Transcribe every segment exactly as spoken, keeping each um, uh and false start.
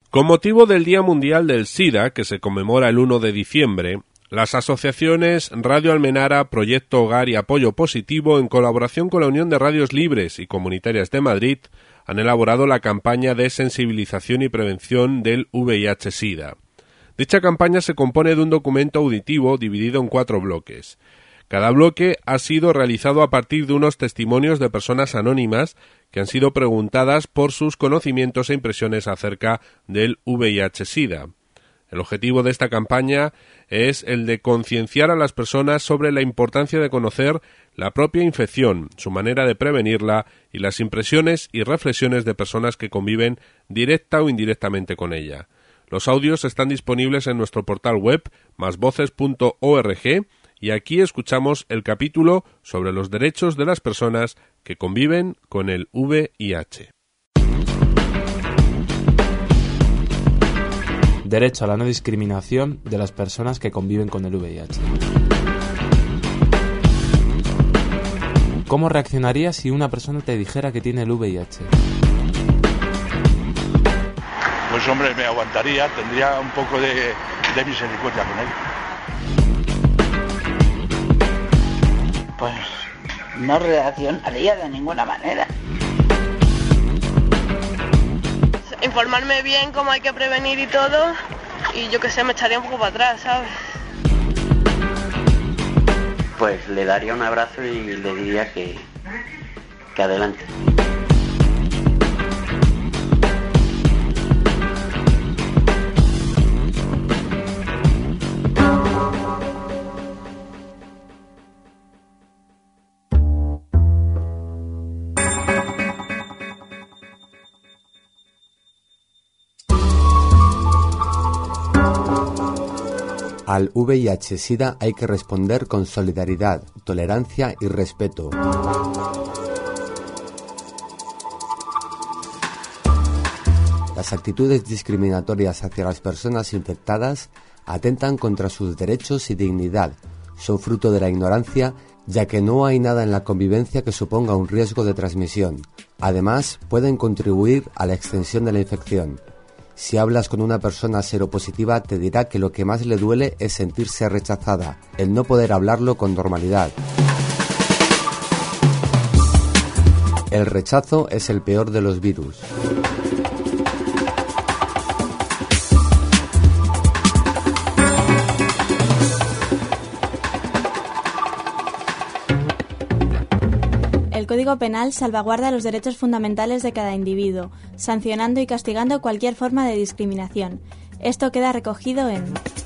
Con motivo del Día Mundial del SIDA, que se conmemora el uno de diciembre, las asociaciones Radio Almenara, Proyecto Hogar y Apoyo Positivo, en colaboración con la Unión de Radios Libres y Comunitarias de Madrid, han elaborado la campaña de sensibilización y prevención del V I H SIDA. Dicha campaña se compone de un documento auditivo dividido en cuatro bloques. Cada bloque ha sido realizado a partir de unos testimonios de personas anónimas que han sido preguntadas por sus conocimientos e impresiones acerca del V I H SIDA. El objetivo de esta campaña es el de concienciar a las personas sobre la importancia de conocer la propia infección, su manera de prevenirla y las impresiones y reflexiones de personas que conviven directa o indirectamente con ella. Los audios están disponibles en nuestro portal web más voces punto org y aquí escuchamos el capítulo sobre los derechos de las personas que conviven con el V I H. Derecho a la no discriminación de las personas que conviven con el V I H. ¿Cómo reaccionarías si una persona te dijera que tiene el V I H? Pues hombre, me aguantaría, tendría un poco de, de misericordia con él. Pues no reaccionaría de ninguna manera. Informarme bien cómo hay que prevenir y todo, y yo que sé, me echaría un poco para atrás, ¿sabes? Pues le daría un abrazo y le diría que, que adelante. Al V I H SIDA hay que responder con solidaridad, tolerancia y respeto. Las actitudes discriminatorias hacia las personas infectadas atentan contra sus derechos y dignidad, son fruto de la ignorancia, ya que no hay nada en la convivencia que suponga un riesgo de transmisión. Además, pueden contribuir a la extensión de la infección. Si hablas con una persona seropositiva, te dirá que lo que más le duele es sentirse rechazada, el no poder hablarlo con normalidad. El rechazo es el peor de los virus. El Código Penal salvaguarda los derechos fundamentales de cada individuo, sancionando y castigando cualquier forma de discriminación. Esto queda recogido en...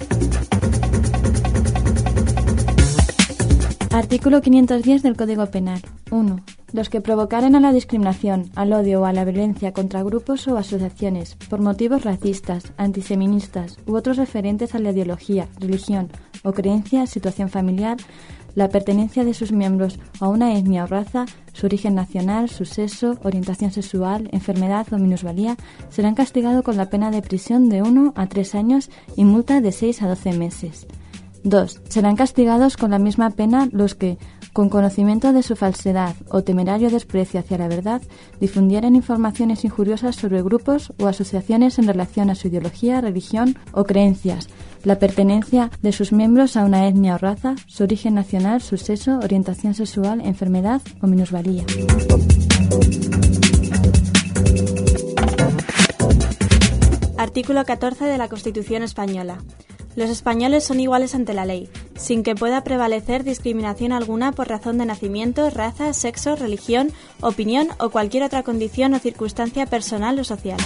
Artículo quinientos diez del Código Penal. uno. Los que provocaren a la discriminación, al odio o a la violencia contra grupos o asociaciones por motivos racistas, antisemitistas u otros referentes a la ideología, religión o creencia, situación familiar, la pertenencia de sus miembros a una etnia o raza, su origen nacional, su sexo, orientación sexual, enfermedad o minusvalía, serán castigados con la pena de prisión de uno a tres años y multa de seis a doce meses. dos. Serán castigados con la misma pena los que, con conocimiento de su falsedad o temerario desprecio hacia la verdad, difundieren informaciones injuriosas sobre grupos o asociaciones en relación a su ideología, religión o creencias, la pertenencia de sus miembros a una etnia o raza, su origen nacional, su sexo, orientación sexual, enfermedad o minusvalía. Artículo catorce de la Constitución Española. Los españoles son iguales ante la ley, sin que pueda prevalecer discriminación alguna por razón de nacimiento, raza, sexo, religión, opinión o cualquier otra condición o circunstancia personal o social.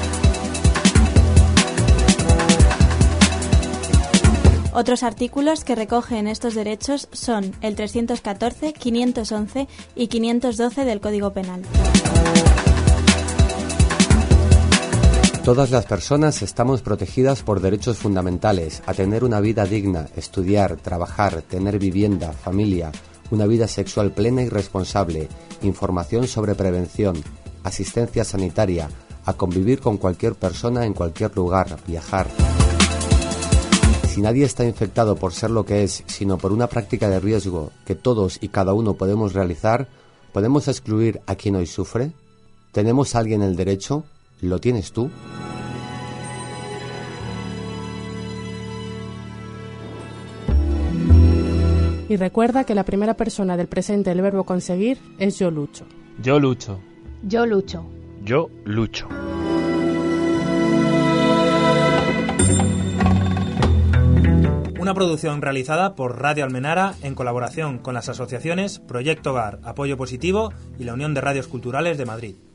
Otros artículos que recogen estos derechos son el trescientos catorce, quinientos once y quinientos doce del Código Penal. Todas las personas estamos protegidas por derechos fundamentales a tener una vida digna, estudiar, trabajar, tener vivienda, familia, una vida sexual plena y responsable, información sobre prevención, asistencia sanitaria, a convivir con cualquier persona en cualquier lugar, viajar. Si nadie está infectado por ser lo que es, sino por una práctica de riesgo que todos y cada uno podemos realizar, ¿podemos excluir a quien hoy sufre? ¿Tenemos a alguien el derecho? ¿Lo tienes tú? Y recuerda que la primera persona del presente del verbo conseguir es yo lucho. Yo lucho. Yo lucho. Yo lucho. Una producción realizada por Radio Almenara en colaboración con las asociaciones Proyecto Hogar, Apoyo Positivo y la Unión de Radios Culturales de Madrid.